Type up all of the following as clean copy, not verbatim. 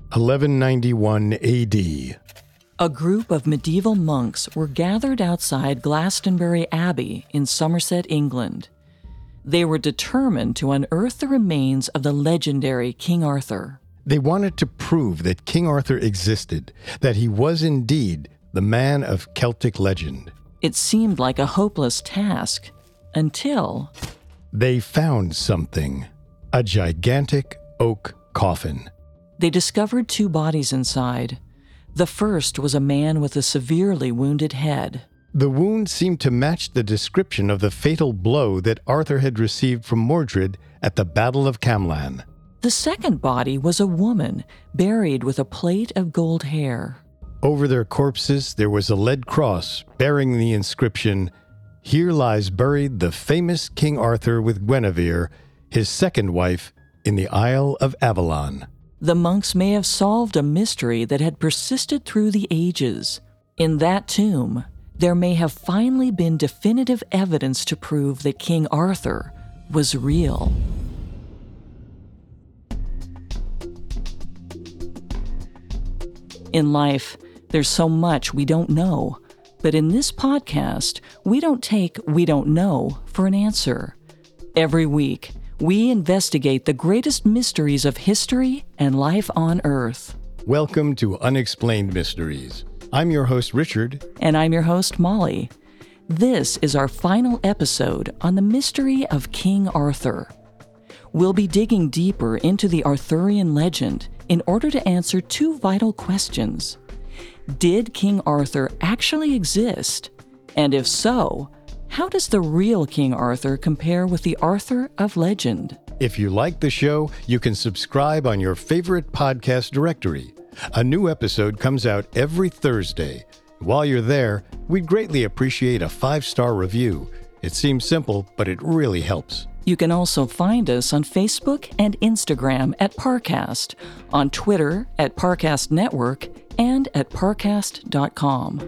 1191 AD. A group of medieval monks were gathered outside Glastonbury Abbey in Somerset, England. They were determined to unearth the remains of the legendary King Arthur. They wanted to prove that King Arthur existed, that he was indeed the man of Celtic legend. It seemed like a hopeless task until They found something: a gigantic oak coffin. they discovered two bodies inside. The first was a man with a severely wounded head. The wound seemed to match the description of the fatal blow that Arthur had received from Mordred at the Battle of Camlan. The second body was a woman buried with a plait of gold hair. Over their corpses there was a lead cross bearing the inscription, "Here lies buried the famous King Arthur with Guinevere, his second wife, in the Isle of Avalon." The monks may have solved a mystery that had persisted through the ages. In that tomb, there may have finally been definitive evidence to prove that King Arthur was real. In life, there's so much we don't know, but in this podcast, we don't take "we don't know" for an answer. Every week, we investigate the greatest mysteries of history and life on Earth. Welcome to Unexplained Mysteries. I'm your host, Richard. And I'm your host, Molly. This is our final episode on the mystery of King Arthur. We'll be digging deeper into the Arthurian legend in order to answer two vital questions. Did King Arthur actually exist? And if so, how does the real King Arthur compare with the Arthur of legend? If you like the show, you can subscribe on your favorite podcast directory. A new episode comes out every Thursday. While you're there, we'd greatly appreciate a 5-star review. It seems simple, but it really helps. You can also find us on Facebook and Instagram at Parcast, on Twitter at Parcast Network, and at parcast.com.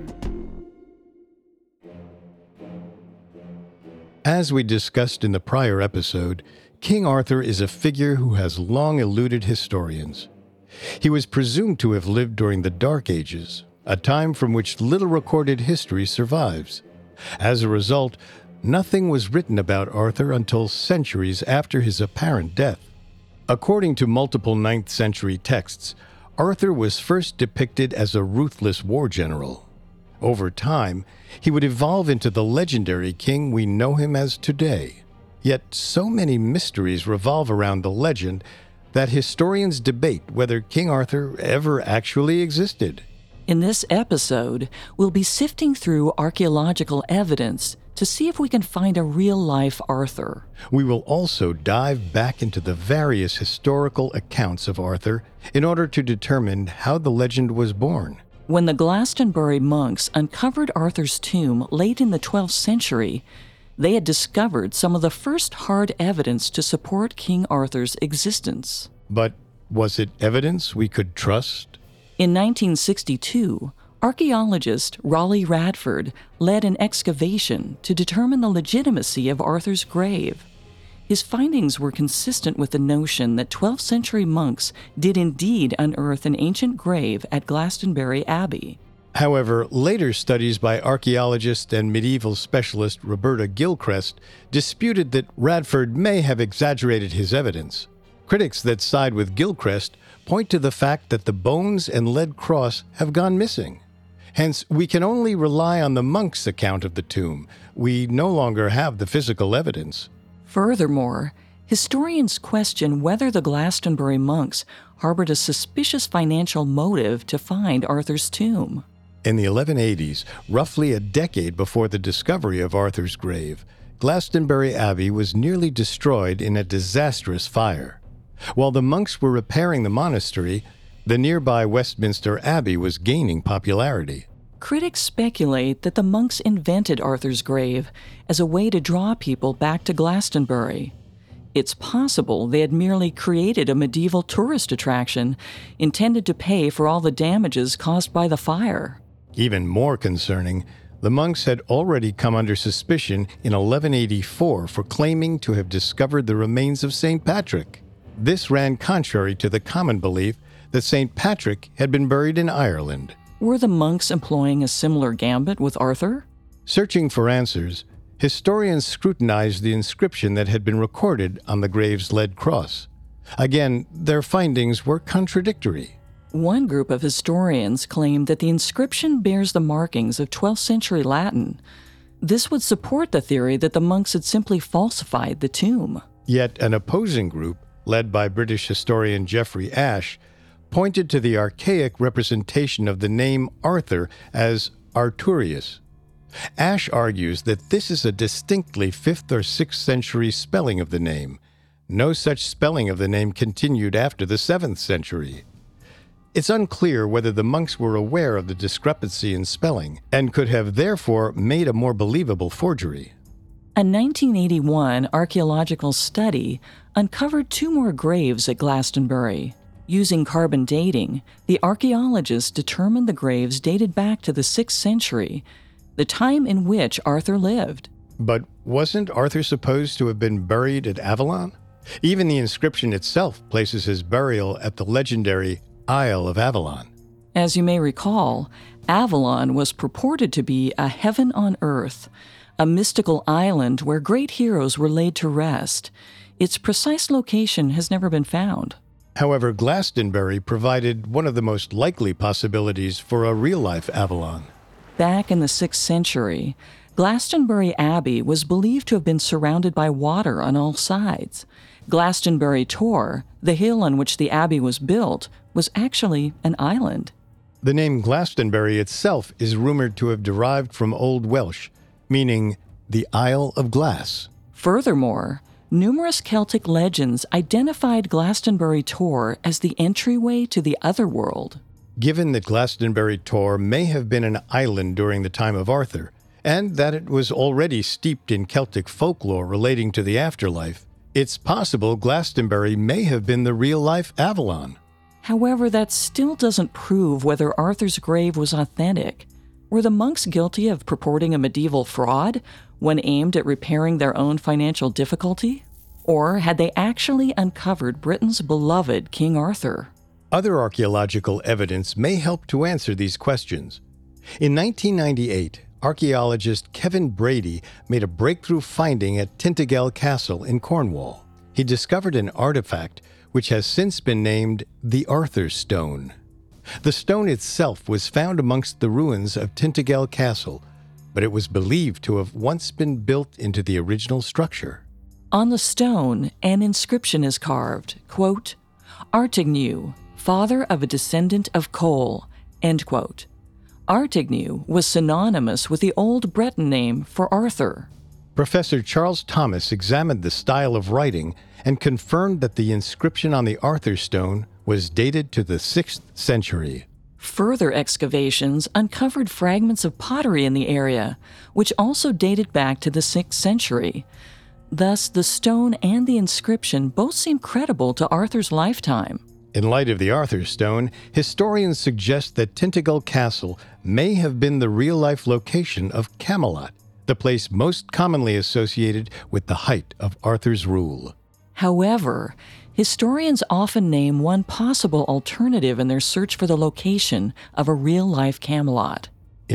As we discussed in the prior episode, King Arthur is a figure who has long eluded historians. He was presumed to have lived during the Dark Ages, a time from which little recorded history survives. As a result, nothing was written about Arthur until centuries after his apparent death. According to multiple 9th century texts, Arthur was first depicted as a ruthless war general. Over time, he would evolve into the legendary king we know him as today. Yet so many mysteries revolve around the legend that historians debate whether King Arthur ever actually existed. In this episode, we'll be sifting through archaeological evidence to see if we can find a real-life Arthur. We will also dive back into the various historical accounts of Arthur in order to determine how the legend was born. When the Glastonbury monks uncovered Arthur's tomb late in the 12th century, they had discovered some of the first hard evidence to support King Arthur's existence. But was it evidence we could trust? In 1962, archaeologist Raleigh Radford led an excavation to determine the legitimacy of Arthur's grave. His findings were consistent with the notion that 12th century monks did indeed unearth an ancient grave at Glastonbury Abbey. However, later studies by archaeologist and medieval specialist Roberta Gilchrist disputed that Radford may have exaggerated his evidence. Critics that side with Gilchrist point to the fact that the bones and lead cross have gone missing. Hence, we can only rely on the monks' account of the tomb. We no longer have the physical evidence. Furthermore, historians question whether the Glastonbury monks harbored a suspicious financial motive to find Arthur's tomb. In the 1180s, roughly a decade before the discovery of Arthur's grave, Glastonbury Abbey was nearly destroyed in a disastrous fire. While the monks were repairing the monastery, the nearby Westminster Abbey was gaining popularity. Critics speculate that the monks invented Arthur's grave as a way to draw people back to Glastonbury. It's possible they had merely created a medieval tourist attraction intended to pay for all the damages caused by the fire. Even more concerning, the monks had already come under suspicion in 1184 for claiming to have discovered the remains of St. Patrick. This ran contrary to the common belief that St. Patrick had been buried in Ireland. Were the monks employing a similar gambit with Arthur? Searching for answers, historians scrutinized the inscription that had been recorded on the grave's lead cross. Again, their findings were contradictory. One group of historians claimed that the inscription bears the markings of 12th century Latin. This would support the theory that the monks had simply falsified the tomb. Yet an opposing group, led by British historian Geoffrey Ashe, pointed to the archaic representation of the name Arthur as Arturius. Ashe argues that this is a distinctly 5th or 6th century spelling of the name. No such spelling of the name continued after the 7th century. It's unclear whether the monks were aware of the discrepancy in spelling and could have therefore made a more believable forgery. A 1981 archaeological study uncovered 2 more graves at Glastonbury. Using carbon dating, the archaeologists determined the graves dated back to the 6th century, the time in which Arthur lived. But wasn't Arthur supposed to have been buried at Avalon? Even the inscription itself places his burial at the legendary Isle of Avalon. As you may recall, Avalon was purported to be a heaven on earth, a mystical island where great heroes were laid to rest. Its precise location has never been found. However, Glastonbury provided one of the most likely possibilities for a real-life Avalon. Back in the 6th century, Glastonbury Abbey was believed to have been surrounded by water on all sides. Glastonbury Tor, the hill on which the abbey was built, was actually an island. The name Glastonbury itself is rumored to have derived from Old Welsh, meaning the Isle of Glass. Furthermore, numerous Celtic legends identified Glastonbury Tor as the entryway to the otherworld. Given that Glastonbury Tor may have been an island during the time of Arthur, and that it was already steeped in Celtic folklore relating to the afterlife, it's possible Glastonbury may have been the real-life Avalon. However, that still doesn't prove whether Arthur's grave was authentic. Were the monks guilty of purporting a medieval fraud when aimed at repairing their own financial difficulty? Or had they actually uncovered Britain's beloved King Arthur? Other archaeological evidence may help to answer these questions. In 1998, archaeologist Kevin Brady made a breakthrough finding at Tintagel Castle in Cornwall. He discovered an artifact which has since been named the Arthur Stone. The stone itself was found amongst the ruins of Tintagel Castle, but it was believed to have once been built into the original structure. On the stone, an inscription is carved, quote, Artignew, father of a descendant of Cole, end quote. Artignew was synonymous with the old Breton name for Arthur. Professor Charles Thomas examined the style of writing and confirmed that the inscription on the Arthur Stone was dated to the 6th century. Further excavations uncovered fragments of pottery in the area, which also dated back to the 6th century. Thus, the stone and the inscription both seem credible to Arthur's lifetime. In light of the Arthur Stone, historians suggest that Tintagel Castle may have been the real-life location of Camelot, the place most commonly associated with the height of Arthur's rule. However, historians often name one possible alternative in their search for the location of a real-life Camelot. In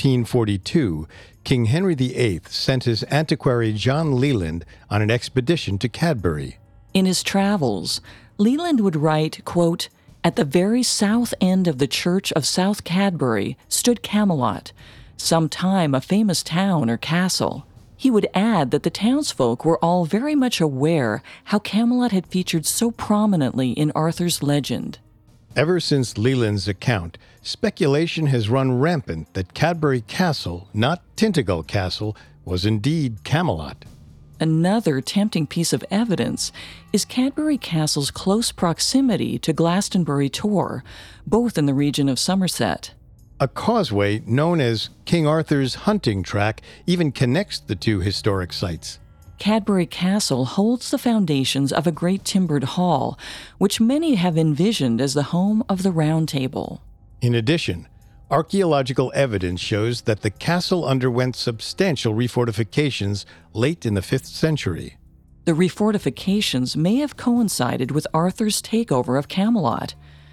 1542, King Henry VIII sent his antiquary John Leland on an expedition to Cadbury. In his travels, Leland would write, quote, At the very south end of the church of South Cadbury stood Camelot, sometime a famous town or castle. He would add that the townsfolk were all very much aware how Camelot had featured so prominently in Arthur's legend. Ever since Leland's account, speculation has run rampant that Cadbury Castle, not Tintagel Castle, was indeed Camelot. Another tempting piece of evidence is Cadbury Castle's close proximity to Glastonbury Tor, both in the region of Somerset. A causeway known as King Arthur's Hunting Track even connects the two historic sites. Cadbury Castle holds the foundations of a great timbered hall, which many have envisioned as the home of the Round Table. In addition, archaeological evidence shows that the castle underwent substantial refortifications late in the 5th century. The refortifications may have coincided with Arthur's takeover of Camelot.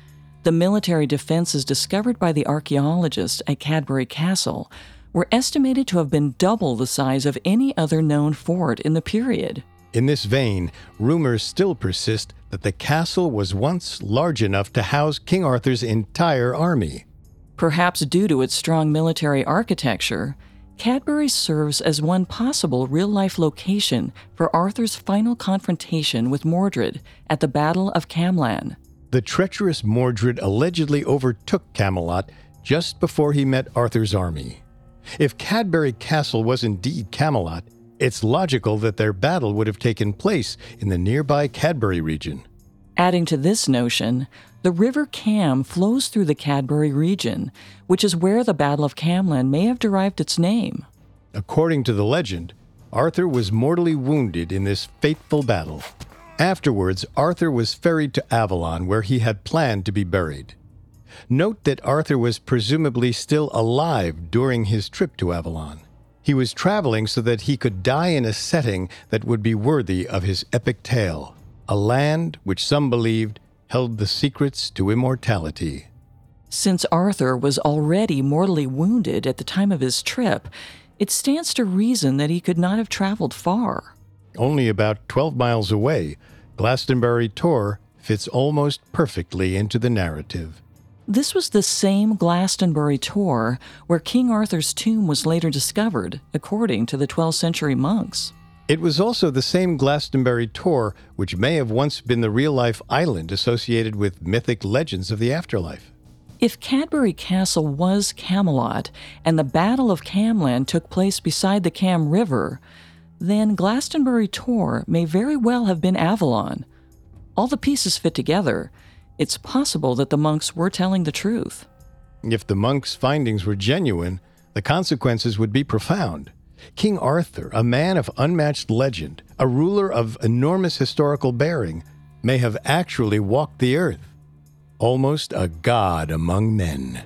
The military defenses discovered by the archaeologists at Cadbury Castle were estimated to have been double the size of any other known fort in the period. In this vein, rumors still persist that the castle was once large enough to house King Arthur's entire army. Perhaps due to its strong military architecture, Cadbury serves as one possible real-life location for Arthur's final confrontation with Mordred at the Battle of Camlan. The treacherous Mordred allegedly overtook Camelot just before he met Arthur's army. If Cadbury Castle was indeed Camelot, it's logical that their battle would have taken place in the nearby Cadbury region. Adding to this notion, the River Cam flows through the Cadbury region, which is where the Battle of Camlan may have derived its name. According to the legend, Arthur was mortally wounded in this fateful battle. Afterwards, Arthur was ferried to Avalon, where he had planned to be buried. Note that Arthur was presumably still alive during his trip to Avalon. He was traveling so that he could die in a setting that would be worthy of his epic tale, a land which some believed held the secrets to immortality. Since Arthur was already mortally wounded at the time of his trip, it stands to reason that he could not have traveled far. Only about 12 miles away, Glastonbury Tor fits almost perfectly into the narrative. This was the same Glastonbury Tor where King Arthur's tomb was later discovered, according to the 12th century monks. It was also the same Glastonbury Tor which may have once been the real-life island associated with mythic legends of the afterlife. If Cadbury Castle was Camelot and the Battle of Camlan took place beside the Cam River, then Glastonbury Tor may very well have been Avalon. All the pieces fit together. It's possible that the monks were telling the truth. If the monks' findings were genuine, the consequences would be profound. King Arthur, a man of unmatched legend, a ruler of enormous historical bearing, may have actually walked the earth, almost a god among men.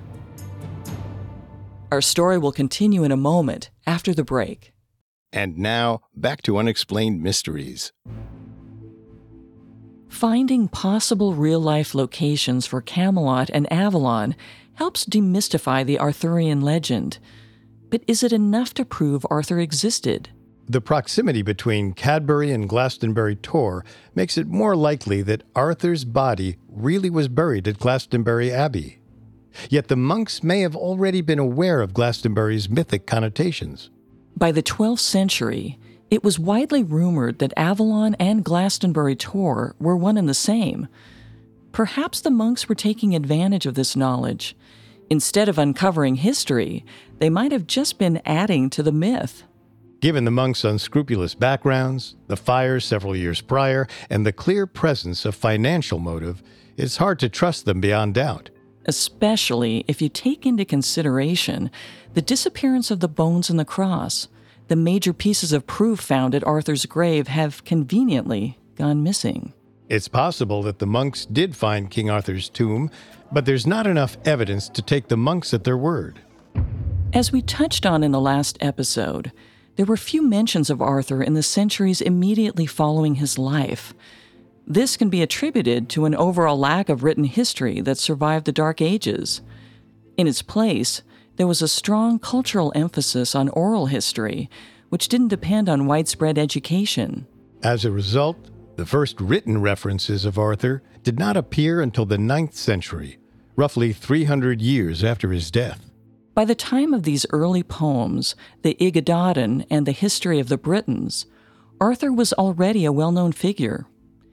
Our story will continue in a moment after the break. And now, back to Unexplained Mysteries. Finding possible real-life locations for Camelot and Avalon helps demystify the Arthurian legend. But is it enough to prove Arthur existed? The proximity between Cadbury and Glastonbury Tor makes it more likely that Arthur's body really was buried at Glastonbury Abbey. Yet the monks may have already been aware of Glastonbury's mythic connotations. By the 12th century, it was widely rumored that Avalon and Glastonbury Tor were one and the same. Perhaps the monks were taking advantage of this knowledge. Instead of uncovering history, they might have just been adding to the myth. Given the monks' unscrupulous backgrounds, the fires several years prior, and the clear presence of financial motive, it's hard to trust them beyond doubt. Especially if you take into consideration the disappearance of the bones and the cross. The major pieces of proof found at Arthur's grave have conveniently gone missing. It's possible that the monks did find King Arthur's tomb, but there's not enough evidence to take the monks at their word. As we touched on in the last episode, there were few mentions of Arthur in the centuries immediately following his life. This can be attributed to an overall lack of written history that survived the Dark Ages. In its place, there was a strong cultural emphasis on oral history, which didn't depend on widespread education. As a result, the first written references of Arthur did not appear until the 9th century, roughly 300 years after his death. By the time of these early poems, the Yggdrasil and the History of the Britons, Arthur was already a well-known figure.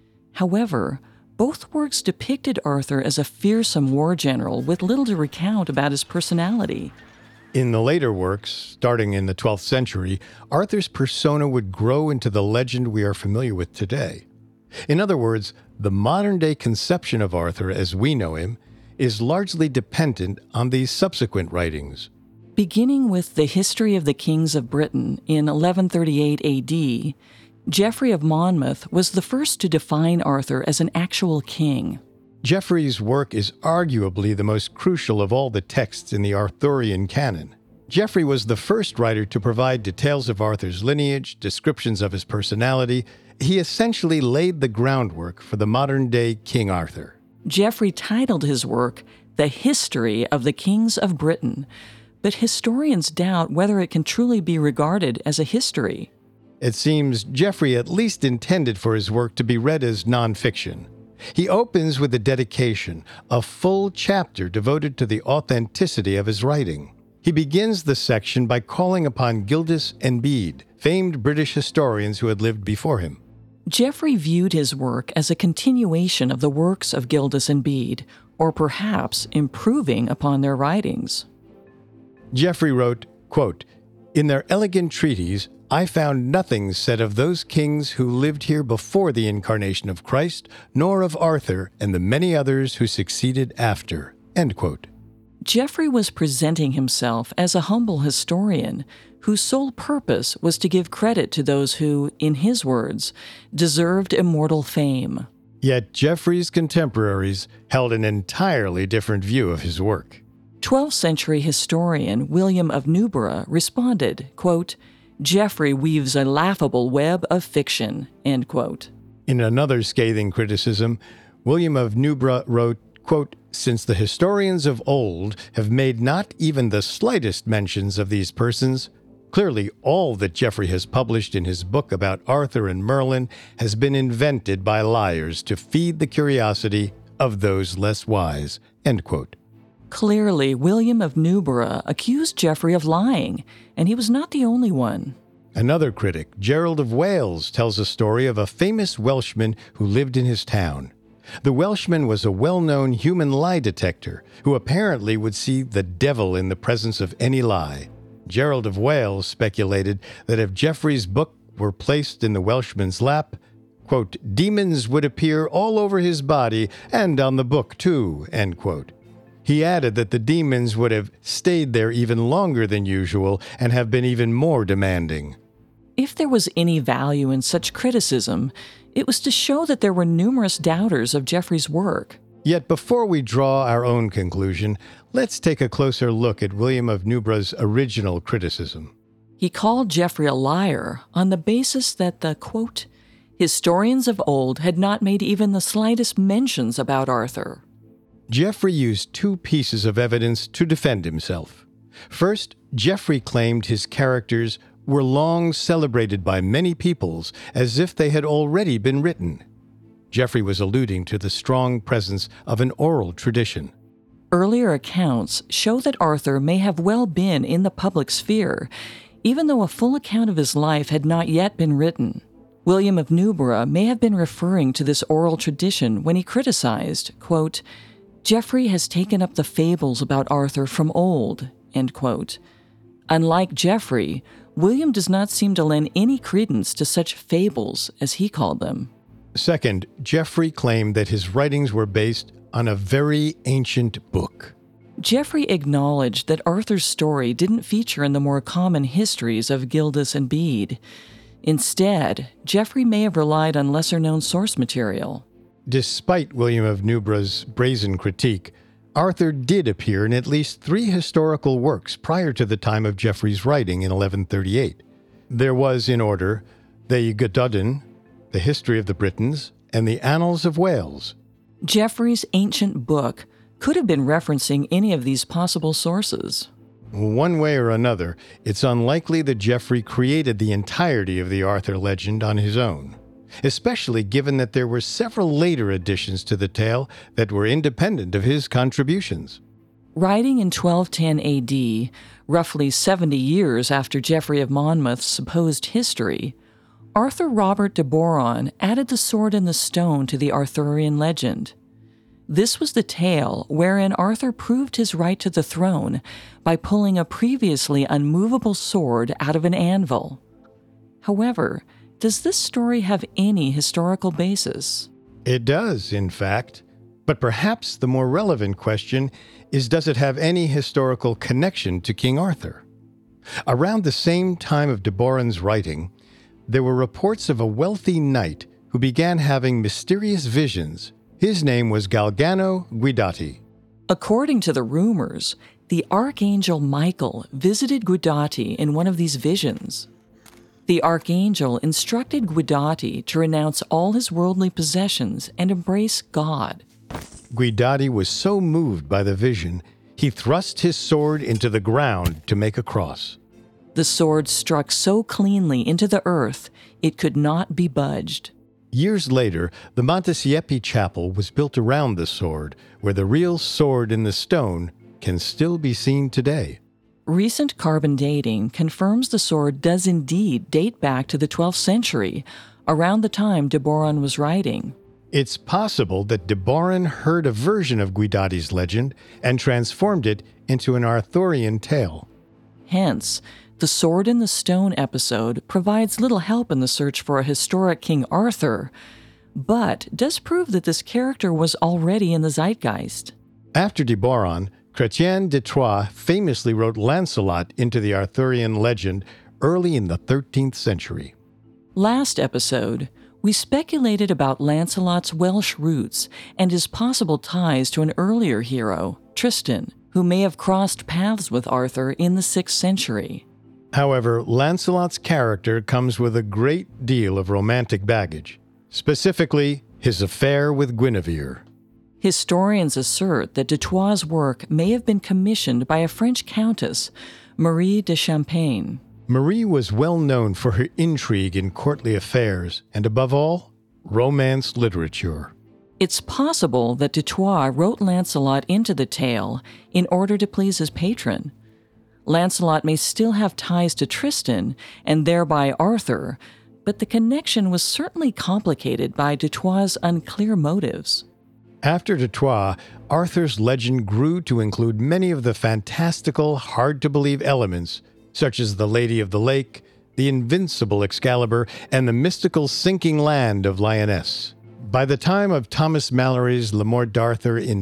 However, both works depicted Arthur as a fearsome war general with little to recount about his personality. In the later works, starting in the 12th century, Arthur's persona would grow into the legend we are familiar with today. In other words, the modern-day conception of Arthur as we know him is largely dependent on these subsequent writings. Beginning with the History of the Kings of Britain in 1138 A.D., Geoffrey of Monmouth was the first to define Arthur as an actual king. Geoffrey's work is arguably the most crucial of all the texts in the Arthurian canon. Geoffrey was the first writer to provide details of Arthur's lineage, descriptions of his personality. He essentially laid the groundwork for the modern-day King Arthur. Geoffrey titled his work The History of the Kings of Britain, but historians doubt whether it can truly be regarded as a history. It seems Geoffrey at least intended for his work to be read as nonfiction. He opens with a dedication, a full chapter devoted to the authenticity of his writing. He begins the section by calling upon Gildas and Bede, famed British historians who had lived before him. Geoffrey viewed his work as a continuation of the works of Gildas and Bede, or perhaps improving upon their writings. Geoffrey wrote, quote, "In their elegant treatise, I found nothing said of those kings who lived here before the incarnation of Christ, nor of Arthur and the many others who succeeded after." End quote. Geoffrey was presenting himself as a humble historian whose sole purpose was to give credit to those who, in his words, deserved immortal fame. Yet Geoffrey's contemporaries held an entirely different view of his work. 12th century historian William of Newburgh responded, quote, "Geoffrey weaves a laughable web of fiction," end quote. In another scathing criticism, William of Newburgh wrote, quote, "Since the historians of old have made not even the slightest mentions of these persons, clearly all that Geoffrey has published in his book about Arthur and Merlin has been invented by liars to feed the curiosity of those less wise." End quote. Clearly, William of Newburgh accused Geoffrey of lying, and he was not the only one. Another critic, Gerald of Wales, tells a story of a famous Welshman who lived in his town. The Welshman was a well-known human lie detector who apparently would see the devil in the presence of any lie. Gerald of Wales speculated that if Geoffrey's book were placed in the Welshman's lap, quote, "demons would appear all over his body and on the book too," end quote. He added that the demons would have stayed there even longer than usual and have been even more demanding. If there was any value in such criticism, it was to show that there were numerous doubters of Geoffrey's work. Yet before we draw our own conclusion, let's take a closer look at William of Newburgh's original criticism. He called Geoffrey a liar on the basis that the, quote, "historians of old had not made even the slightest mentions about Arthur." Geoffrey used two pieces of evidence to defend himself. First, Geoffrey claimed his characters were long celebrated by many peoples as if they had already been written. Geoffrey was alluding to the strong presence of an oral tradition. Earlier accounts show that Arthur may have well been in the public sphere, even though a full account of his life had not yet been written. William of Newburgh may have been referring to this oral tradition when he criticized, quote, "Geoffrey has taken up the fables about Arthur from old," end quote. Unlike Geoffrey, William does not seem to lend any credence to such fables, as he called them. Second, Geoffrey claimed that his writings were based on a very ancient book. Geoffrey acknowledged that Arthur's story didn't feature in the more common histories of Gildas and Bede. Instead, Geoffrey may have relied on lesser-known source material. Despite William of Newburgh's brazen critique, Arthur did appear in at least 3 historical works prior to the time of Geoffrey's writing in 1138. There was, in order, the Gododin, the History of the Britons, and the Annals of Wales. Geoffrey's ancient book could have been referencing any of these possible sources. One way or another, it's unlikely that Geoffrey created the entirety of the Arthur legend on his own, especially given that there were several later additions to the tale that were independent of his contributions. Writing in 1210 AD, roughly 70 years after Geoffrey of Monmouth's supposed history, Arthur Robert de Boron added the sword and the stone to the Arthurian legend. This was the tale wherein Arthur proved his right to the throne by pulling a previously unmovable sword out of an anvil. However, does this story have any historical basis? It does, in fact. But perhaps the more relevant question is, does it have any historical connection to King Arthur? Around the same time of de Boron's writing, there were reports of a wealthy knight who began having mysterious visions. His name was Galgano Guidati. According to the rumors, the archangel Michael visited Guidati in one of these visions. The archangel instructed Guidati to renounce all his worldly possessions and embrace God. Guidati was so moved by the vision, he thrust his sword into the ground to make a cross. The sword struck so cleanly into the earth, it could not be budged. Years later, the Montesiepi Chapel was built around the sword, where the real sword in the stone can still be seen today. Recent carbon dating confirms the sword does indeed date back to the 12th century, around the time de Boron was writing. It's possible that de Boron heard a version of Guidati's legend and transformed it into an Arthurian tale. Hence, the Sword in the Stone episode provides little help in the search for a historic King Arthur, but does prove that this character was already in the zeitgeist. After de Boron, Chrétien de Troyes famously wrote Lancelot into the Arthurian legend early in the 13th century. Last episode, we speculated about Lancelot's Welsh roots and his possible ties to an earlier hero, Tristan, who may have crossed paths with Arthur in the 6th century. However, Lancelot's character comes with a great deal of romantic baggage, specifically his affair with Guinevere. Historians assert that de Troyes' work may have been commissioned by a French countess, Marie de Champagne. Marie was well known for her intrigue in courtly affairs and, above all, romance literature. It's possible that de Troyes wrote Lancelot into the tale in order to please his patron. Lancelot may still have ties to Tristan and thereby Arthur, but the connection was certainly complicated by de Troyes' unclear motives. After de Troyes, Arthur's legend grew to include many of the fantastical, hard-to-believe elements, such as the Lady of the Lake, the invincible Excalibur, and the mystical sinking land of Lyonesse. By the time of Thomas Malory's Le Morte d'Arthur in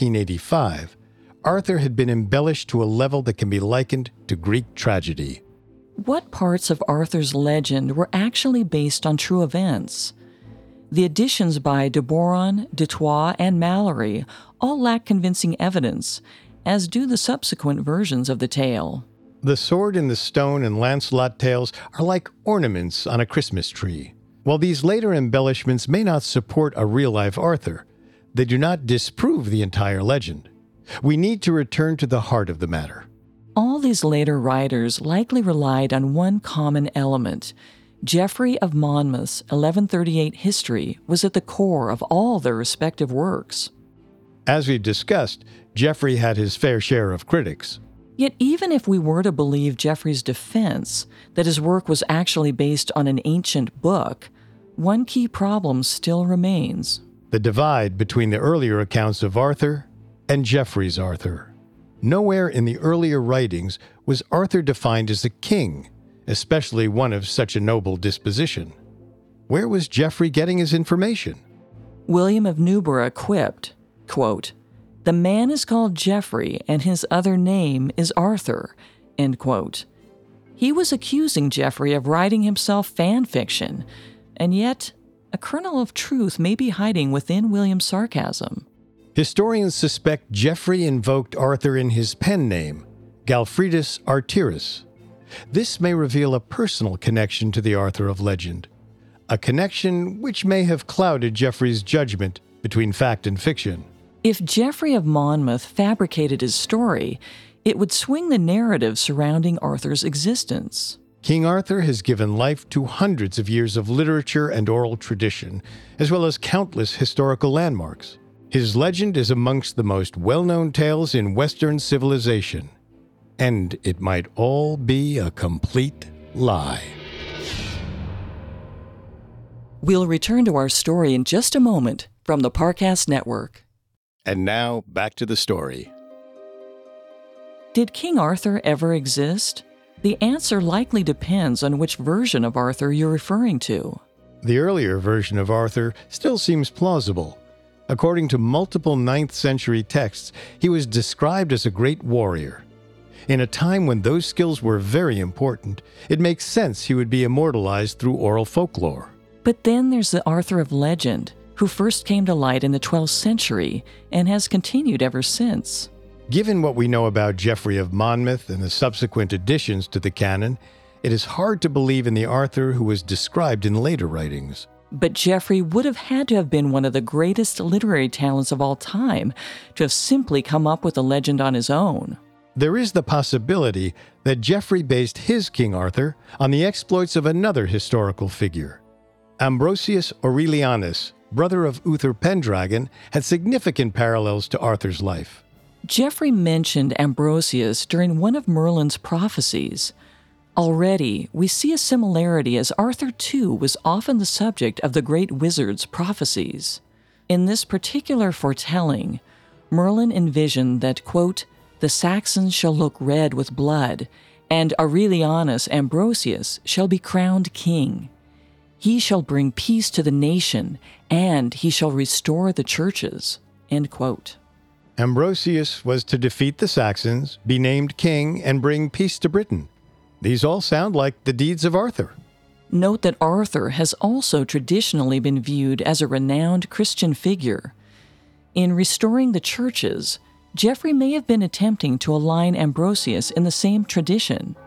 1485, Arthur had been embellished to a level that can be likened to Greek tragedy. What parts of Arthur's legend were actually based on true events? The additions by de Boron, de Troyes, and Malory all lack convincing evidence, as do the subsequent versions of the tale. The Sword in the Stone and Lancelot tales are like ornaments on a Christmas tree. While these later embellishments may not support a real-life Arthur, they do not disprove the entire legend. We need to return to the heart of the matter. All these later writers likely relied on one common element. Geoffrey of Monmouth's 1138 history was at the core of all their respective works. As we've discussed, Geoffrey had his fair share of critics. Yet even if we were to believe Geoffrey's defense, that his work was actually based on an ancient book, one key problem still remains. The divide between the earlier accounts of Arthur and Geoffrey's Arthur. Nowhere in the earlier writings was Arthur defined as a king, especially one of such a noble disposition. Where was Geoffrey getting his information? William of Newburgh quipped, quote, "The man is called Geoffrey, and his other name is Arthur," end quote. He was accusing Geoffrey of writing himself fan fiction, and yet a kernel of truth may be hiding within William's sarcasm. Historians suspect Geoffrey invoked Arthur in his pen name, Galfridus Artyrus. This may reveal a personal connection to the Arthur of legend, a connection which may have clouded Geoffrey's judgment between fact and fiction. If Geoffrey of Monmouth fabricated his story, it would swing the narrative surrounding Arthur's existence. King Arthur has given life to hundreds of years of literature and oral tradition, as well as countless historical landmarks. His legend is amongst the most well-known tales in Western civilization, and it might all be a complete lie. We'll return to our story in just a moment from the Parcast Network. And now, back to the story. Did King Arthur ever exist? The answer likely depends on which version of Arthur you're referring to. The earlier version of Arthur still seems plausible. According to multiple 9th century texts, he was described as a great warrior. In a time when those skills were very important, it makes sense he would be immortalized through oral folklore. But then there's the Arthur of legend, who first came to light in the 12th century and has continued ever since. Given what we know about Geoffrey of Monmouth and the subsequent additions to the canon, it is hard to believe in the Arthur who was described in later writings. But Geoffrey would have had to have been one of the greatest literary talents of all time to have simply come up with a legend on his own. There is the possibility that Geoffrey based his King Arthur on the exploits of another historical figure. Ambrosius Aurelianus, brother of Uther Pendragon, had significant parallels to Arthur's life. Geoffrey mentioned Ambrosius during one of Merlin's prophecies. Already, we see a similarity as Arthur, too, was often the subject of the great wizard's prophecies. In this particular foretelling, Merlin envisioned that, quote, "the Saxons shall look red with blood, and Aurelianus Ambrosius shall be crowned king. He shall bring peace to the nation, and he shall restore the churches." End quote. Ambrosius was to defeat the Saxons, be named king, and bring peace to Britain. These all sound like the deeds of Arthur. Note that Arthur has also traditionally been viewed as a renowned Christian figure. In restoring the churches, Geoffrey may have been attempting to align Ambrosius in the same tradition.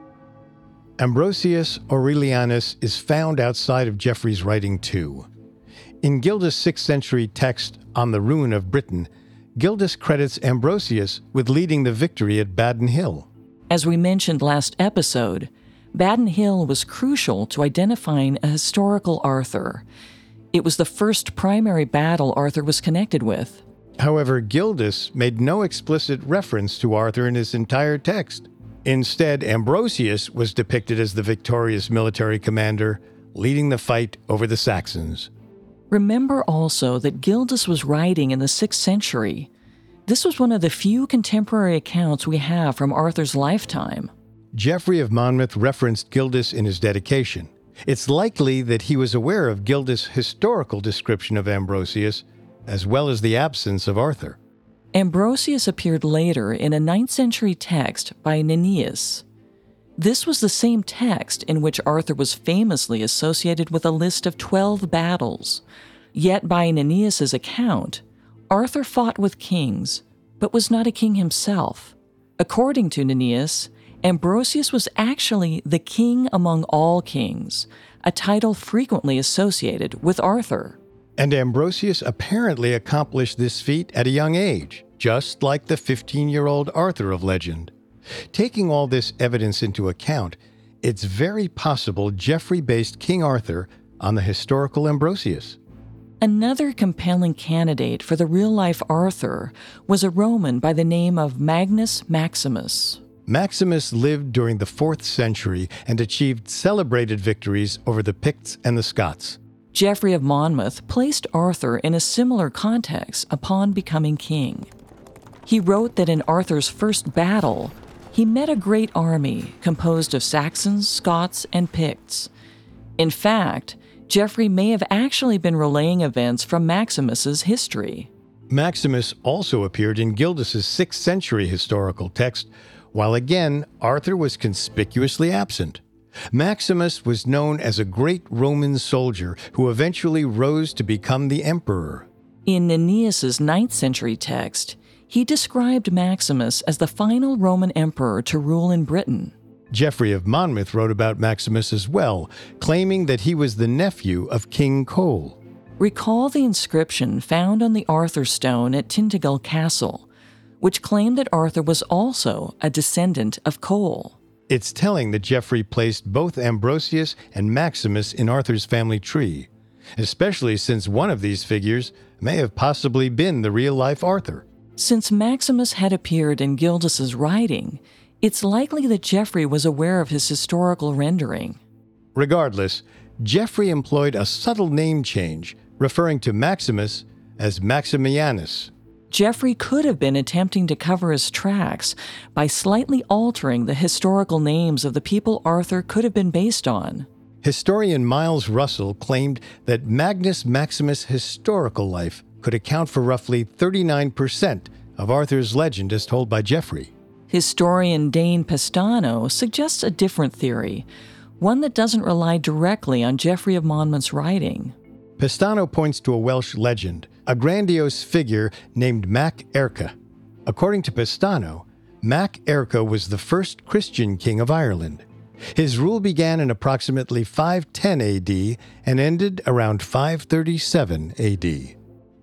Ambrosius Aurelianus is found outside of Geoffrey's writing too. In Gildas' 6th century text On the Ruin of Britain, Gildas credits Ambrosius with leading the victory at Badon Hill. As we mentioned last episode, Badon Hill was crucial to identifying a historical Arthur. It was the first primary battle Arthur was connected with. However, Gildas made no explicit reference to Arthur in his entire text. Instead, Ambrosius was depicted as the victorious military commander, leading the fight over the Saxons. Remember also that Gildas was writing in the 6th century. This was one of the few contemporary accounts we have from Arthur's lifetime. Geoffrey of Monmouth referenced Gildas in his dedication. It's likely that he was aware of Gildas' historical description of Ambrosius, as well as the absence of Arthur. Ambrosius appeared later in a 9th century text by Nennius. This was the same text in which Arthur was famously associated with a list of 12 battles. Yet by Nennius' account, Arthur fought with kings, but was not a king himself. According to Nennius, Ambrosius was actually the king among all kings, a title frequently associated with Arthur. And Ambrosius apparently accomplished this feat at a young age, just like the 15-year-old Arthur of legend. Taking all this evidence into account, it's very possible Geoffrey based King Arthur on the historical Ambrosius. Another compelling candidate for the real-life Arthur was a Roman by the name of Magnus Maximus. Maximus lived during the 4th century and achieved celebrated victories over the Picts and the Scots. Geoffrey of Monmouth placed Arthur in a similar context upon becoming king. He wrote that in Arthur's first battle, he met a great army composed of Saxons, Scots, and Picts. In fact, Geoffrey may have actually been relaying events from Maximus's history. Maximus also appeared in Gildas' 6th century historical text, while again Arthur was conspicuously absent. Maximus was known as a great Roman soldier who eventually rose to become the emperor. In Nennius' 9th century text, he described Maximus as the final Roman emperor to rule in Britain. Geoffrey of Monmouth wrote about Maximus as well, claiming that he was the nephew of King Cole. Recall the inscription found on the Arthur Stone at Tintagel Castle, which claimed that Arthur was also a descendant of Cole. It's telling that Geoffrey placed both Ambrosius and Maximus in Arthur's family tree, especially since one of these figures may have possibly been the real-life Arthur. Since Maximus had appeared in Gildas' writing, it's likely that Geoffrey was aware of his historical rendering. Regardless, Geoffrey employed a subtle name change, referring to Maximus as Maximianus. Geoffrey could have been attempting to cover his tracks by slightly altering the historical names of the people Arthur could have been based on. Historian Miles Russell claimed that Magnus Maximus' historical life could account for roughly 39% of Arthur's legend as told by Geoffrey. Historian Dane Pestano suggests a different theory, one that doesn't rely directly on Geoffrey of Monmouth's writing. Pestano points to a Welsh legend, a grandiose figure named Mac Airca. According to Pestano, Mac Airca was the first Christian king of Ireland. His rule began in approximately 510 AD and ended around 537 AD.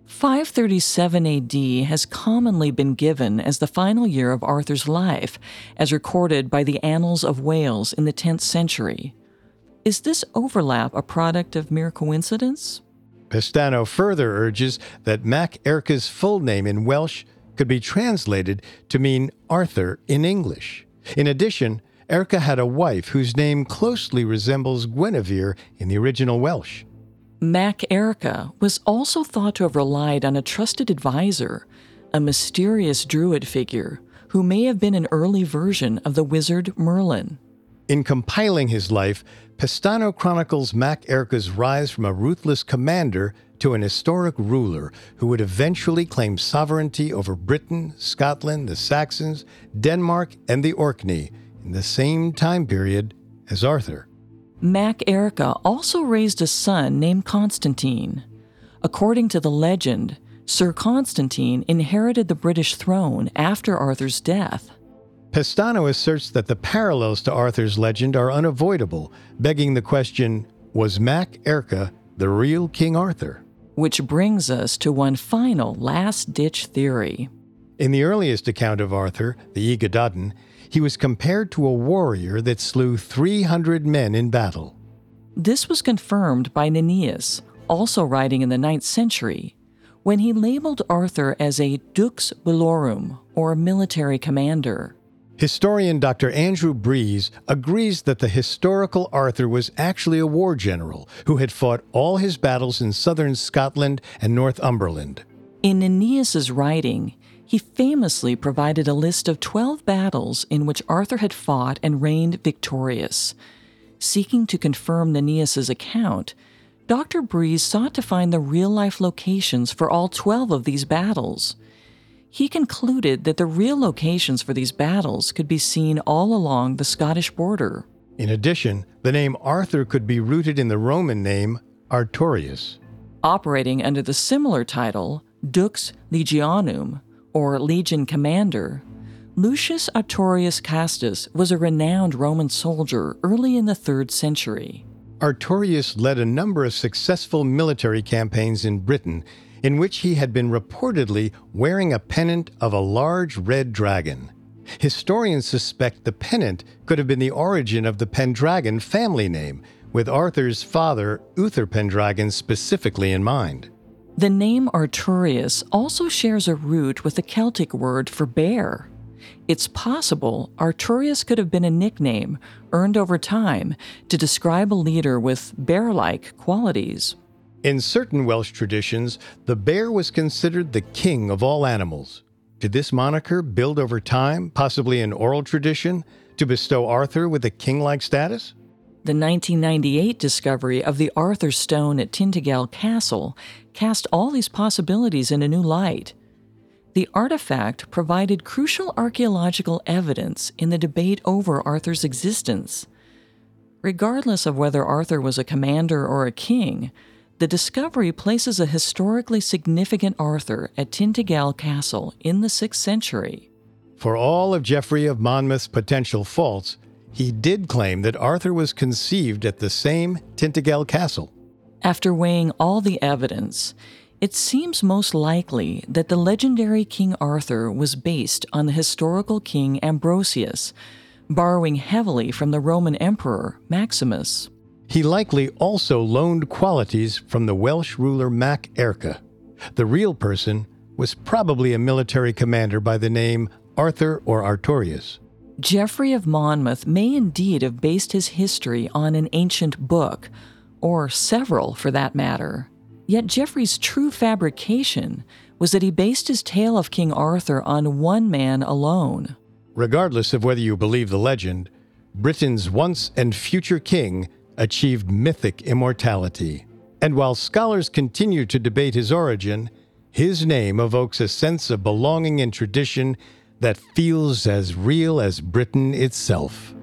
537 AD has commonly been given as the final year of Arthur's life, as recorded by the Annals of Wales in the 10th century. Is this overlap a product of mere coincidence? Pestano further urges that Mac Airca's full name in Welsh could be translated to mean Arthur in English. In addition, Airca had a wife whose name closely resembles Guinevere in the original Welsh. Mac Airca was also thought to have relied on a trusted advisor, a mysterious druid figure who may have been an early version of the wizard Merlin. In compiling his life, Pestano chronicles Mac Airca's rise from a ruthless commander to an historic ruler who would eventually claim sovereignty over Britain, Scotland, the Saxons, Denmark, and the Orkney in the same time period as Arthur. Mac Airca also raised a son named Constantine. According to the legend, Sir Constantine inherited the British throne after Arthur's death. Pestano asserts that the parallels to Arthur's legend are unavoidable, begging the question, was Mac Airca the real King Arthur? Which brings us to one final last-ditch theory. In the earliest account of Arthur, the Yggdraden, he was compared to a warrior that slew 300 men in battle. This was confirmed by Nennius, also writing in the 9th century, when he labeled Arthur as a dux bellorum, or military commander. Historian Dr. Andrew Breeze agrees that the historical Arthur was actually a war general who had fought all his battles in southern Scotland and Northumberland. In Nennius's writing, he famously provided a list of 12 battles in which Arthur had fought and reigned victorious. Seeking to confirm Nennius's account, Dr. Breeze sought to find the real-life locations for all 12 of these battles. He concluded that the real locations for these battles could be seen all along the Scottish border. In addition, the name Arthur could be rooted in the Roman name Artorius. Operating under the similar title, Dux Legionum, or Legion Commander, Lucius Artorius Castus was a renowned Roman soldier early in the 3rd century. Artorius led a number of successful military campaigns in Britain, in which he had been reportedly wearing a pennant of a large red dragon. Historians suspect the pennant could have been the origin of the Pendragon family name, with Arthur's father, Uther Pendragon, specifically in mind. The name Artorius also shares a root with the Celtic word for bear. It's possible Artorius could have been a nickname earned over time to describe a leader with bear-like qualities. In certain Welsh traditions, the bear was considered the king of all animals. Did this moniker build over time, possibly an oral tradition, to bestow Arthur with a king-like status? The 1998 discovery of the Arthur Stone at Tintagel Castle cast all these possibilities in a new light. The artifact provided crucial archaeological evidence in the debate over Arthur's existence. Regardless of whether Arthur was a commander or a king, the discovery places a historically significant Arthur at Tintagel Castle in the 6th century. For all of Geoffrey of Monmouth's potential faults, he did claim that Arthur was conceived at the same Tintagel Castle. After weighing all the evidence, it seems most likely that the legendary King Arthur was based on the historical King Ambrosius, borrowing heavily from the Roman Emperor Maximus. He likely also loaned qualities from the Welsh ruler Mac Airca. The real person was probably a military commander by the name Arthur or Artorius. Geoffrey of Monmouth may indeed have based his history on an ancient book, or several for that matter. Yet Geoffrey's true fabrication was that he based his tale of King Arthur on one man alone. Regardless of whether you believe the legend, Britain's once and future king achieved mythic immortality. And while scholars continue to debate his origin, his name evokes a sense of belonging and tradition that feels as real as Britain itself.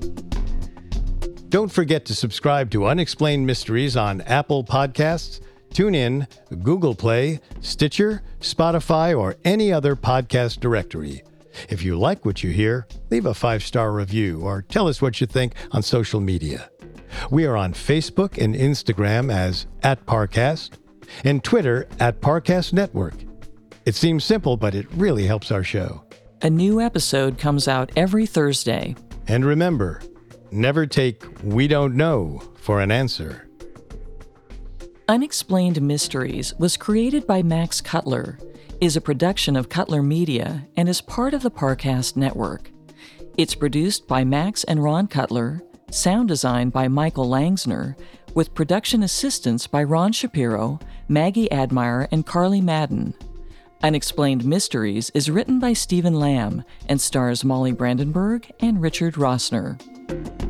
Don't forget to subscribe to Unexplained Mysteries on Apple Podcasts, Tune in, Google Play, Stitcher, Spotify, or any other podcast directory. If you like what you hear, leave a 5-star review or tell us what you think on social media. We are on Facebook and Instagram as @Parcast and Twitter @Parcast Network. It seems simple, but it really helps our show. A new episode comes out every Thursday. And remember, never take "we don't know" for an answer. Unexplained Mysteries was created by Max Cutler, is a production of Cutler Media, and is part of the Parcast Network. It's produced by Max and Ron Cutler, sound design by Michael Langsner, with production assistance by Ron Shapiro, Maggie Admire, and Carly Madden. Unexplained Mysteries is written by Stephen Lamb and stars Molly Brandenburg and Richard Rossner.